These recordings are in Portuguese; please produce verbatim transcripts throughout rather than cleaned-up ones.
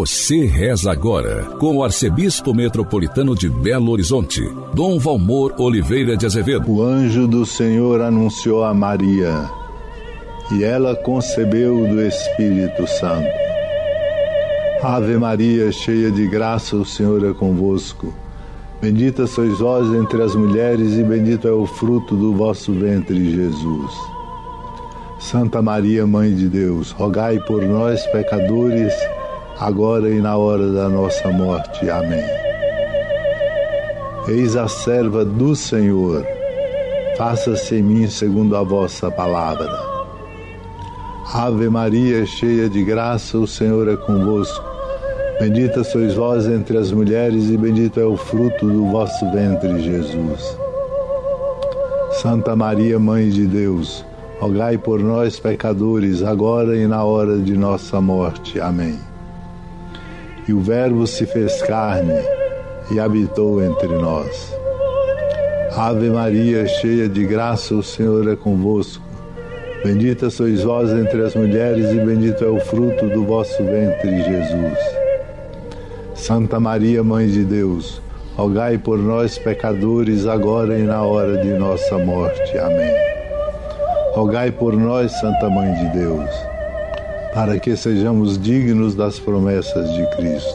Você reza agora com o arcebispo metropolitano de Belo Horizonte, Dom Valmor Oliveira de Azevedo. O anjo do Senhor anunciou a Maria, e ela concebeu do Espírito Santo. Ave Maria, cheia de graça, o Senhor é convosco. Bendita sois vós entre as mulheres, e bendito é o fruto do vosso ventre, Jesus. Santa Maria, Mãe de Deus, rogai por nós, pecadores, agora e na hora da nossa morte. Amém. Eis a serva do Senhor, faça-se em mim segundo a vossa palavra. Ave Maria, cheia de graça, o Senhor é convosco. Bendita sois vós entre as mulheres, e bendito é o fruto do vosso ventre, Jesus. Santa Maria, Mãe de Deus, rogai por nós, pecadores, agora e na hora de nossa morte. Amém. E o Verbo se fez carne e habitou entre nós. Ave Maria, cheia de graça, o Senhor é convosco. Bendita sois vós entre as mulheres, e bendito é o fruto do vosso ventre, Jesus. Santa Maria, Mãe de Deus, rogai por nós, pecadores, agora e na hora de nossa morte. Amém. Rogai por nós, Santa Mãe de Deus, para que sejamos dignos das promessas de Cristo.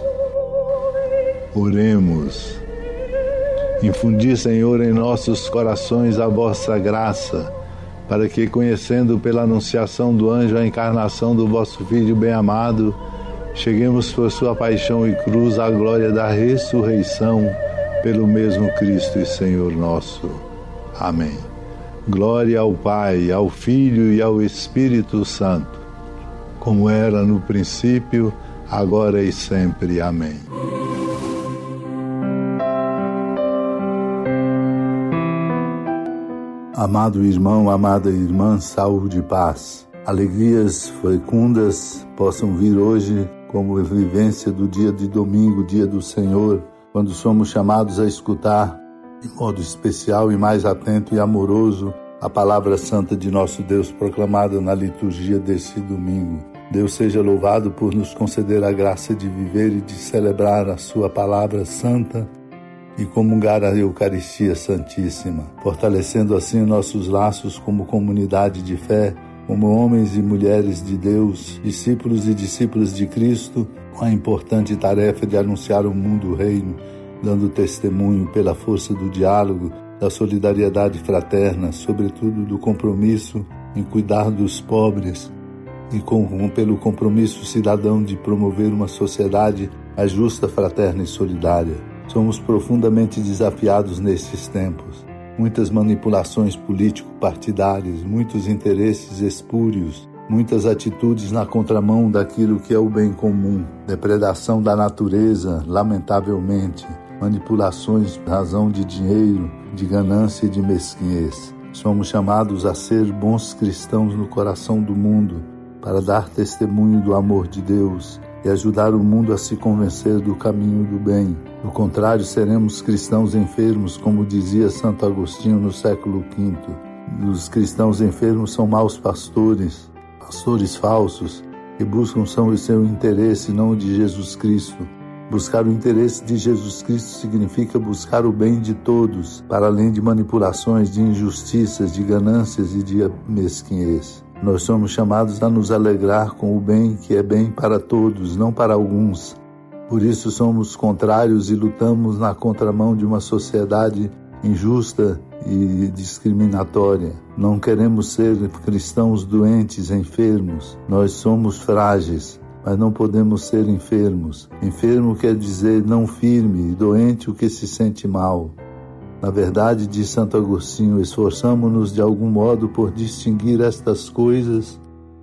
Oremos. Infundi, Senhor, em nossos corações a vossa graça, para que, conhecendo pela anunciação do anjo a encarnação do vosso Filho bem-amado, cheguemos por sua paixão e cruz à glória da ressurreição, pelo mesmo Cristo e Senhor nosso. Amém. Glória ao Pai, ao Filho e ao Espírito Santo, como era no princípio, agora e sempre. Amém. Amado irmão, amada irmã, saúde e paz. Alegrias fecundas possam vir hoje como vivência do dia de domingo, dia do Senhor, quando somos chamados a escutar de modo especial e mais atento e amoroso a palavra santa de nosso Deus proclamada na liturgia desse domingo. Deus seja louvado por nos conceder a graça de viver e de celebrar a sua palavra santa e comungar a Eucaristia Santíssima, fortalecendo assim nossos laços como comunidade de fé, como homens e mulheres de Deus, discípulos e discípulas de Cristo, com a importante tarefa de anunciar ao mundo o reino, dando testemunho pela força do diálogo, da solidariedade fraterna, sobretudo do compromisso em cuidar dos pobres e com, pelo compromisso cidadão de promover uma sociedade mais justa, fraterna e solidária. Somos profundamente desafiados nesses tempos. Muitas manipulações político-partidárias, muitos interesses espúrios, muitas atitudes na contramão daquilo que é o bem comum, depredação da natureza, lamentavelmente, manipulações por razão de dinheiro, de ganância e de mesquinhez. Somos chamados a ser bons cristãos no coração do mundo, para dar testemunho do amor de Deus e ajudar o mundo a se convencer do caminho do bem. Do contrário, seremos cristãos enfermos, como dizia Santo Agostinho no século quinto. Os cristãos enfermos são maus pastores, pastores falsos, que buscam só o seu interesse, não o de Jesus Cristo. Buscar o interesse de Jesus Cristo significa buscar o bem de todos, para além de manipulações, de injustiças, de ganâncias e de mesquinhez. Nós somos chamados a nos alegrar com o bem que é bem para todos, não para alguns. Por isso somos contrários e lutamos na contramão de uma sociedade injusta e discriminatória. Não queremos ser cristãos doentes, enfermos. Nós somos frágeis, mas não podemos ser enfermos. Enfermo quer dizer não firme, e doente o que se sente mal. Na verdade, diz Santo Agostinho, esforçamo-nos de algum modo por distinguir estas coisas,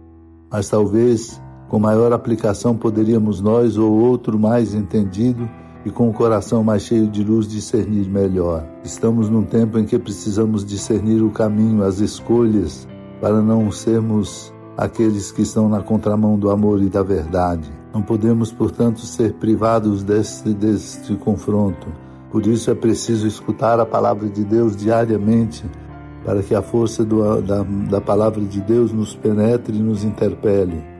mas talvez com maior aplicação poderíamos nós ou outro mais entendido e com o coração mais cheio de luz discernir melhor. Estamos num tempo em que precisamos discernir o caminho, as escolhas, para não sermos aqueles que estão na contramão do amor e da verdade. Não podemos, portanto, ser privados deste, deste confronto. Por isso é preciso escutar a palavra de Deus diariamente, para que a força do, da, da palavra de Deus nos penetre e nos interpele.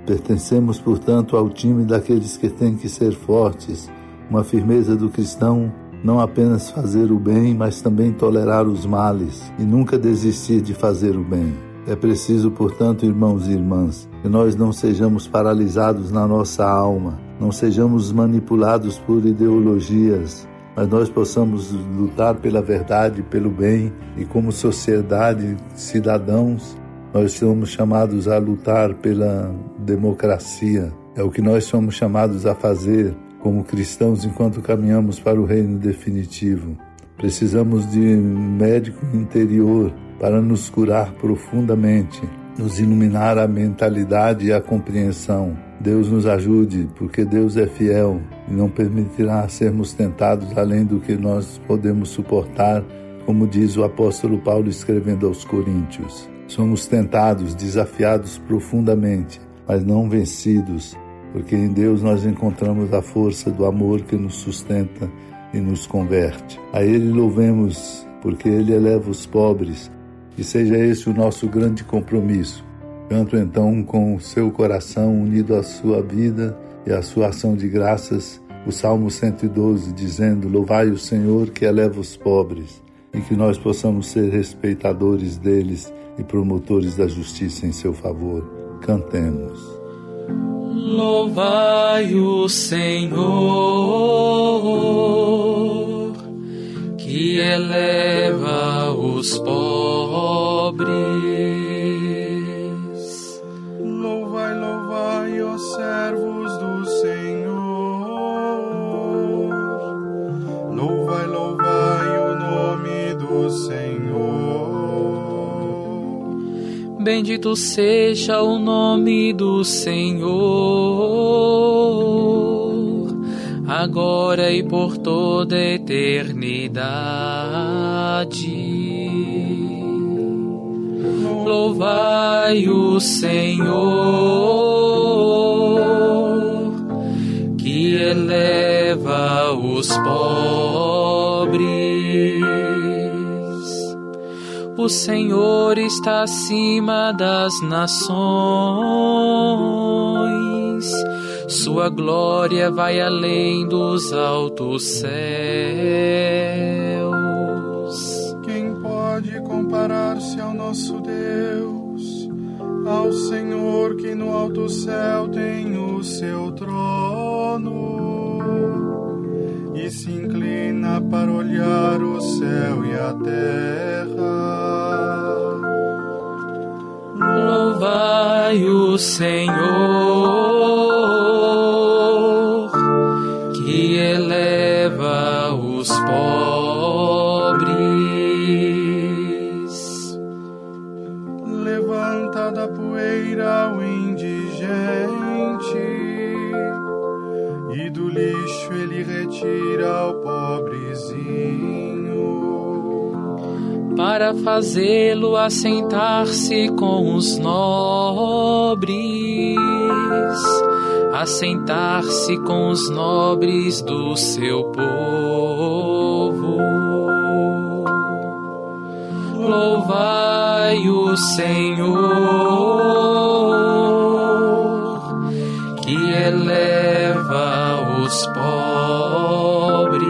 Pertencemos, portanto, ao time daqueles que têm que ser fortes, uma firmeza do cristão, não apenas fazer o bem, mas também tolerar os males e nunca desistir de fazer o bem. É preciso, portanto, irmãos e irmãs, que nós não sejamos paralisados na nossa alma, não sejamos manipulados por ideologias, mas nós possamos lutar pela verdade, pelo bem, e como sociedade, cidadãos, nós somos chamados a lutar pela democracia. É o que nós somos chamados a fazer como cristãos enquanto caminhamos para o reino definitivo. Precisamos de um médico interior para nos curar profundamente, nos iluminar a mentalidade e a compreensão. Deus nos ajude, porque Deus é fiel e não permitirá sermos tentados além do que nós podemos suportar, como diz o apóstolo Paulo escrevendo aos Coríntios. Somos tentados, desafiados profundamente, mas não vencidos, porque em Deus nós encontramos a força do amor que nos sustenta e nos converte. A Ele louvemos, porque Ele eleva os pobres, e seja esse o nosso grande compromisso. Canto então com o seu coração unido à sua vida e à sua ação de graças, o Salmo cento e doze, dizendo: louvai o Senhor que eleva os pobres, e que nós possamos ser respeitadores deles e promotores da justiça em seu favor. Cantemos. Louvai o Senhor, que eleva os pobres. Louvai, louvai, ó servos do Senhor. Louvai, louvai o nome do Senhor. Bendito seja o nome do Senhor, agora e por toda a eternidade. Louvai o Senhor, que eleva os pobres. O Senhor está acima das nações, sua glória vai além dos altos céus. Quem pode comparar-se ao nosso Deus, ao Senhor que no alto céu tem o seu trono e se inclina para olhar o céu e a terra? Louvai o Senhor, que eleva os pobres. Levanta da poeira o indigente, e do lixo ele retira o pobrezinho, para fazê-lo assentar-se com os nobres, assentar-se com os nobres do seu povo. Louvai o Senhor, que eleva os pobres.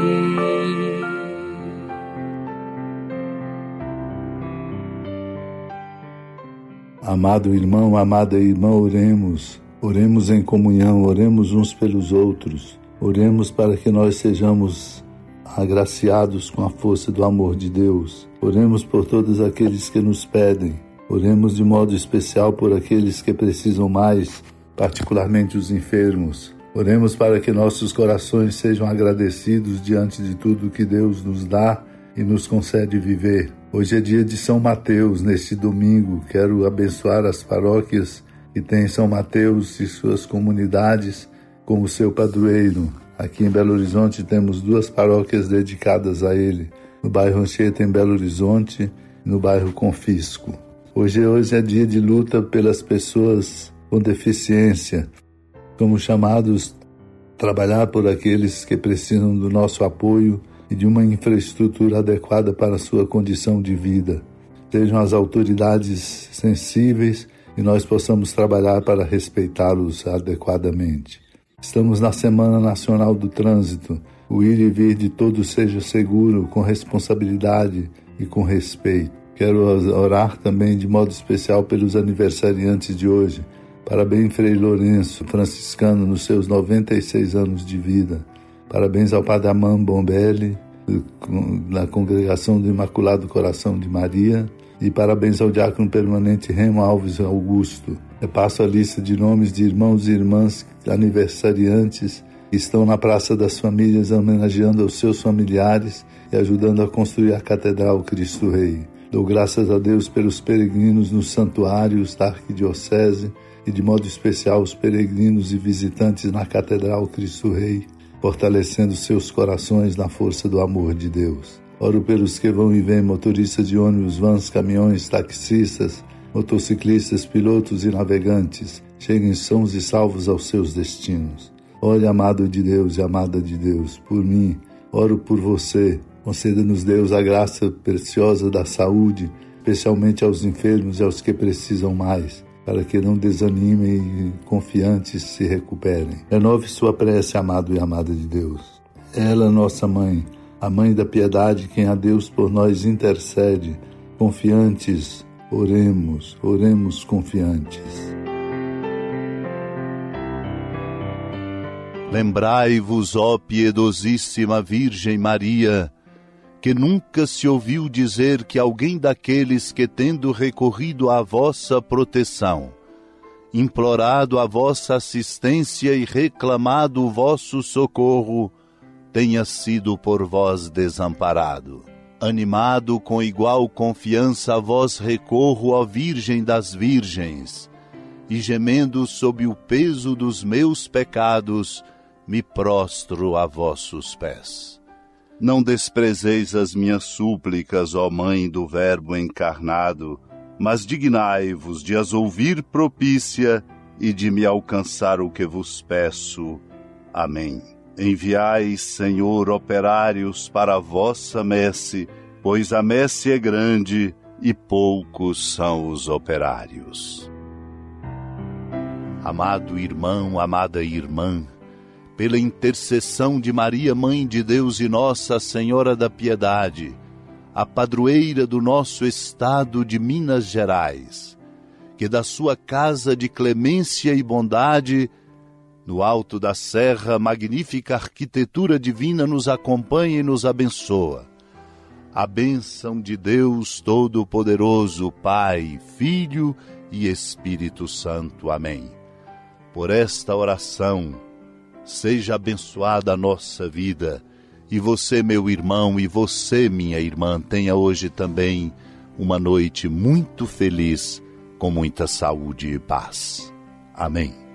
Amado irmão, amada irmã, oremos. Oremos em comunhão, oremos uns pelos outros. Oremos para que nós sejamos agraciados com a força do amor de Deus. Oremos por todos aqueles que nos pedem. Oremos de modo especial por aqueles que precisam mais, particularmente os enfermos. Oremos para que nossos corações sejam agradecidos diante de tudo que Deus nos dá e nos concede viver. Hoje é dia de São Mateus. Neste domingo quero abençoar as paróquias que têm São Mateus e suas comunidades como seu padroeiro. Aqui em Belo Horizonte temos duas paróquias dedicadas a ele, no bairro Anchieta, em Belo Horizonte, e no bairro Confisco. Hoje, hoje é dia de luta pelas pessoas com deficiência. Somos chamados a trabalhar por aqueles que precisam do nosso apoio e de uma infraestrutura adequada para a sua condição de vida. Sejam as autoridades sensíveis e nós possamos trabalhar para respeitá-los adequadamente. Estamos na Semana Nacional do Trânsito. O ir e vir de todos seja seguro, com responsabilidade e com respeito. Quero orar também de modo especial pelos aniversariantes de hoje. Parabéns, Frei Lourenço, franciscano, nos seus noventa e seis anos de vida. Parabéns ao Padre Amand Bombelli, na Congregação do Imaculado Coração de Maria. E parabéns ao diácono permanente Remo Alves Augusto. Eu passo a lista de nomes de irmãos e irmãs aniversariantes que estão na Praça das Famílias homenageando os seus familiares e ajudando a construir a Catedral Cristo Rei. Dou graças a Deus pelos peregrinos nos santuários da Arquidiocese e de modo especial os peregrinos e visitantes na Catedral Cristo Rei, fortalecendo seus corações na força do amor de Deus. Oro pelos que vão e vêm, motoristas de ônibus, vans, caminhões, taxistas, motociclistas, pilotos e navegantes, cheguem sãos e salvos aos seus destinos. Olha, amado de Deus e amada de Deus, por mim, oro por você. Conceda-nos, Deus, a graça preciosa da saúde, especialmente aos enfermos e aos que precisam mais, para que não desanimem e confiantes se recuperem. Renove sua prece, amado e amada de Deus. Ela, nossa mãe, a mãe da piedade, quem a Deus por nós intercede, confiantes, oremos, oremos confiantes. Lembrai-vos, ó piedosíssima Virgem Maria, que nunca se ouviu dizer que alguém daqueles que, tendo recorrido à vossa proteção, implorado a vossa assistência e reclamado o vosso socorro, tenha sido por vós desamparado. Animado com igual confiança a vós recorro, ó Virgem das Virgens, e gemendo sob o peso dos meus pecados, me prostro a vossos pés. Não desprezeis as minhas súplicas, ó Mãe do Verbo encarnado, mas dignai-vos de as ouvir propícia e de me alcançar o que vos peço. Amém. Enviai, Senhor, operários para a vossa messe, pois a messe é grande e poucos são os operários. Amado irmão, amada irmã, pela intercessão de Maria, Mãe de Deus e Nossa Senhora da Piedade, a padroeira do nosso estado de Minas Gerais, que da sua casa de clemência e bondade, no alto da serra, magnífica arquitetura divina nos acompanha e nos abençoa. A bênção de Deus Todo-Poderoso, Pai, Filho e Espírito Santo. Amém. Por esta oração, seja abençoada a nossa vida, e você, meu irmão, e você, minha irmã, tenha hoje também uma noite muito feliz, com muita saúde e paz. Amém.